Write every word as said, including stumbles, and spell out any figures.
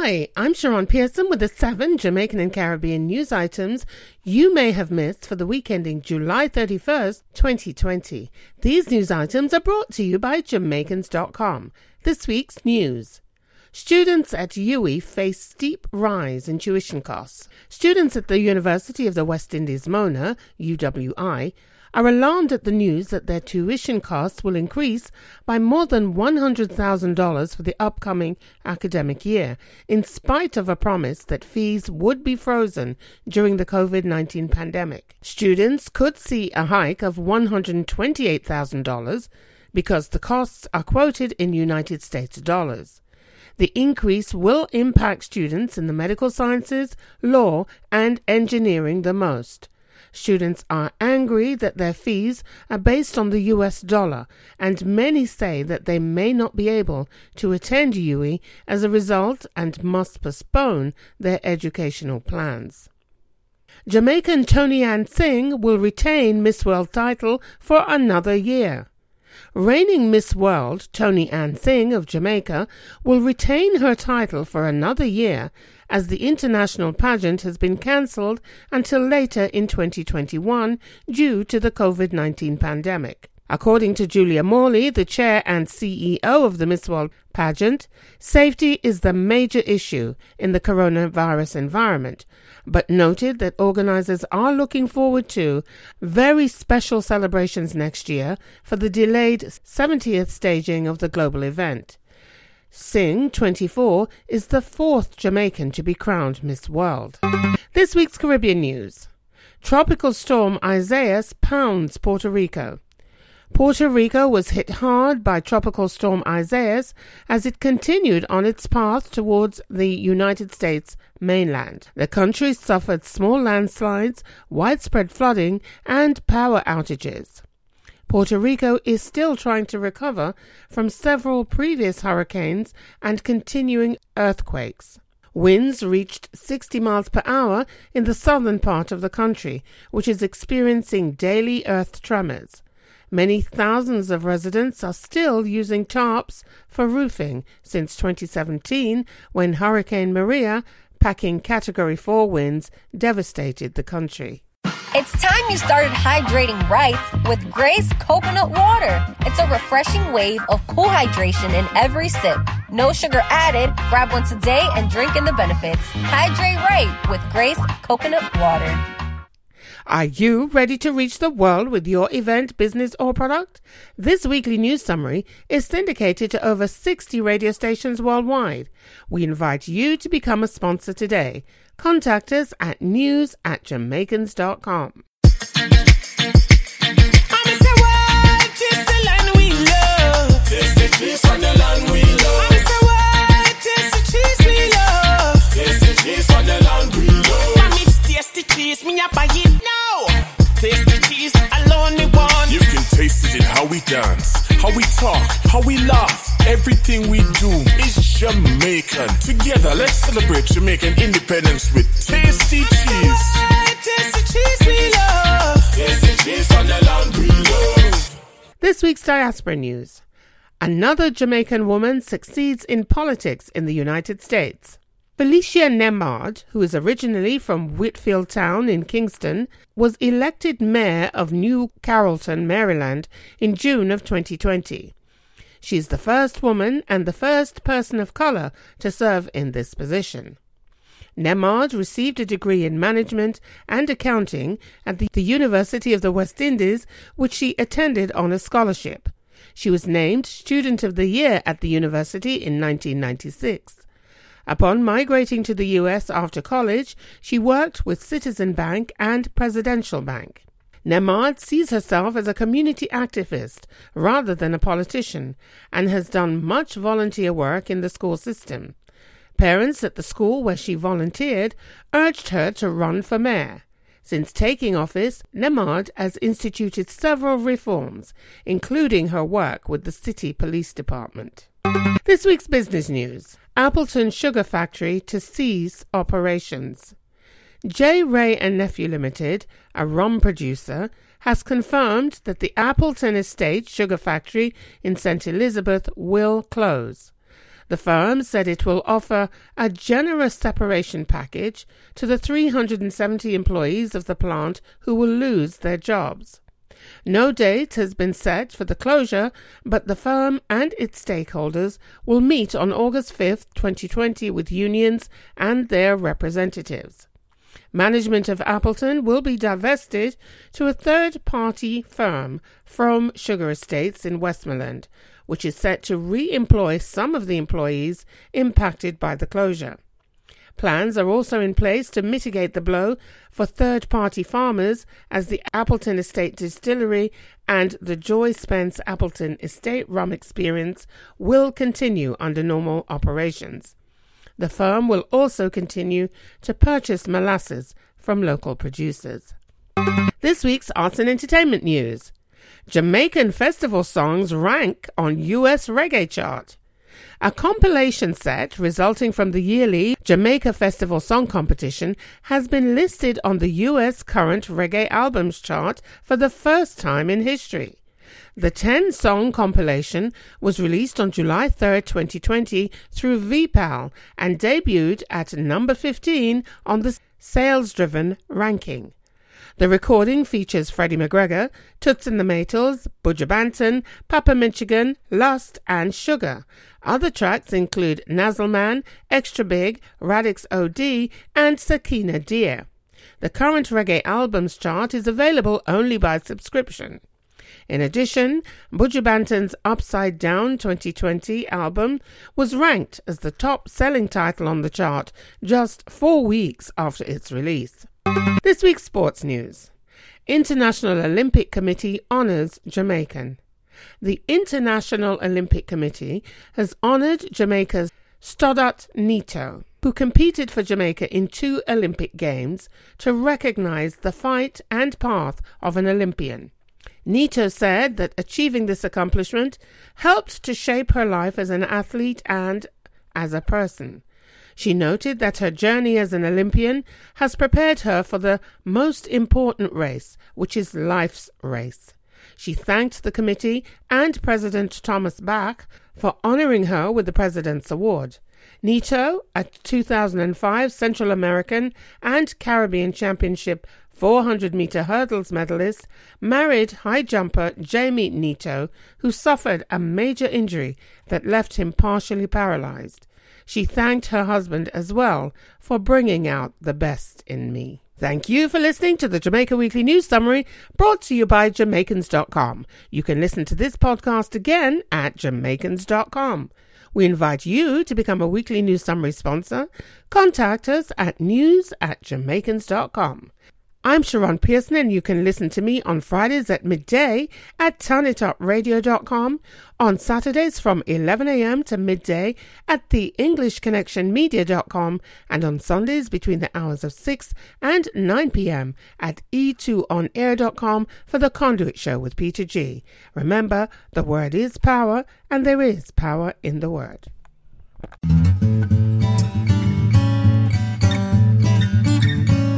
Hi, I'm Sharon Pearson with the seven Jamaican and Caribbean news items you may have missed for the week ending July thirty-first, twenty twenty. These news items are brought to you by Jamaicans dot com. This week's news. Students at U W I face steep rise in tuition costs. Students at the University of the West Indies Mona, U W I, are alarmed at the news that their tuition costs will increase by more than one hundred thousand dollars for the upcoming academic year, in spite of a promise that fees would be frozen during the covid nineteen pandemic. Students could see a hike of one hundred twenty-eight thousand dollars because the costs are quoted in United States dollars. The increase will impact students in the medical sciences, law, and engineering the most. Students are angry that their fees are based on the U S dollar, and many say that they may not be able to attend U W I as a result and must postpone their educational plans. Jamaican Toni Ann Singh will retain Miss World title for another year. Reigning Miss World, Toni Ann Singh of Jamaica, will retain her title for another year as the international pageant has been cancelled until later in twenty twenty-one due to the covid nineteen pandemic. According to Julia Morley, the chair and C E O of the Miss World pageant, safety is the major issue in the coronavirus environment, but noted that organisers are looking forward to very special celebrations next year for the delayed seventieth staging of the global event. Singh, twenty-four, is the fourth Jamaican to be crowned Miss World. This week's Caribbean news. Tropical storm Isaias pounds Puerto Rico. Puerto Rico was hit hard by Tropical Storm Isaias as it continued on its path towards the United States mainland. The country suffered small landslides, widespread flooding, and power outages. Puerto Rico is still trying to recover from several previous hurricanes and continuing earthquakes. Winds reached sixty miles per hour in the southern part of the country, which is experiencing daily earth tremors. Many thousands of residents are still using tarps for roofing since twenty seventeen, when Hurricane Maria, packing Category four winds, devastated the country. It's time you started hydrating right with Grace Coconut Water. It's a refreshing wave of cool hydration in every sip. No sugar added. Grab one today and drink in the benefits. Hydrate right with Grace Coconut Water. Are you ready to reach the world with your event, business, or product? This weekly news summary is syndicated to over sixty radio stations worldwide. We invite you to become a sponsor today. Contact us at news at Jamaicans dot com. Me a buy it now. Taste the cheese, alone the one. You can taste it in how we dance, how we talk, how we laugh. Everything we do is Jamaican. Together, let's celebrate Jamaican independence with tasty cheese. Tasty cheese we love. Tasty cheese on the land we love. This week's diaspora news. Another Jamaican woman succeeds in politics in the United States. Felicia Nemard, who is originally from Whitfield Town in Kingston, was elected mayor of New Carrollton, Maryland, in June of twenty twenty. She is the first woman and the first person of color to serve in this position. Nemard received a degree in management and accounting at the, the University of the West Indies, which she attended on a scholarship. She was named Student of the Year at the university in nineteen ninety-six. Upon migrating to the U S after college, she worked with Citizen Bank and Presidential Bank. Nemard sees herself as a community activist rather than a politician and has done much volunteer work in the school system. Parents at the school where she volunteered urged her to run for mayor. Since taking office, Nemard has instituted several reforms, including her work with the City Police Department. This week's business news. Appleton Sugar Factory to cease operations. J. Ray and Nephew Limited, a rum producer, has confirmed that the Appleton Estate Sugar Factory in Saint Elizabeth will close. The firm said it will offer a generous separation package to the three hundred seventy employees of the plant who will lose their jobs. No date has been set for the closure, but the firm and its stakeholders will meet on August fifth, twenty twenty with unions and their representatives. Management of Appleton will be divested to a third-party firm from Sugar Estates in Westmoreland, which is set to re-employ some of the employees impacted by the closure. Plans are also in place to mitigate the blow for third-party farmers as the Appleton Estate Distillery and the Joy Spence Appleton Estate Rum Experience will continue under normal operations. The firm will also continue to purchase molasses from local producers. This week's arts and entertainment news. Jamaican festival songs rank on U S reggae chart. A compilation set resulting from the yearly Jamaica Festival Song Competition has been listed on the U S Current Reggae Albums chart for the first time in history. The ten-song compilation was released on July third, twenty twenty through V P A L and debuted at number fifteen on the sales-driven ranking. The recording features Freddie McGregor, Toots and the Maytals, Buju Banton, Papa Michigan, Lust and Sugar. Other tracks include Nazzleman, Extra Big, Radix O D and Sakina Deer. The Current Reggae Albums chart is available only by subscription. In addition, Buju Banton's Upside Down twenty twenty album was ranked as the top-selling title on the chart just four weeks after its release. This week's sports news. International Olympic Committee honours Jamaican. The International Olympic Committee has honoured Jamaica's Stoddart Neto, who competed for Jamaica in two Olympic Games, to recognise the fight and path of an Olympian. Neto said that achieving this accomplishment helped to shape her life as an athlete and as a person. She noted that her journey as an Olympian has prepared her for the most important race, which is life's race. She thanked the committee and President Thomas Bach for honouring her with the President's Award. Neto, a two thousand five Central American and Caribbean Championship four hundred meter hurdles medalist, married high jumper Jamie Neto, who suffered a major injury that left him partially paralyzed. She thanked her husband as well for bringing out the best in me. Thank you for listening to the Jamaica Weekly News Summary, brought to you by Jamaicans dot com. You can listen to this podcast again at Jamaicans dot com. We invite you to become a Weekly News Summary sponsor. Contact us at news at Jamaicans dot com. I'm Sharon Pearson, and you can listen to me on Fridays at midday at turn it up radio dot com, on Saturdays from eleven a.m. to midday at the english connection media dot com, and on Sundays between the hours of six and nine p.m. at e two on air dot com for The Conduit Show with Peter G. Remember, the word is power, and there is power in the word.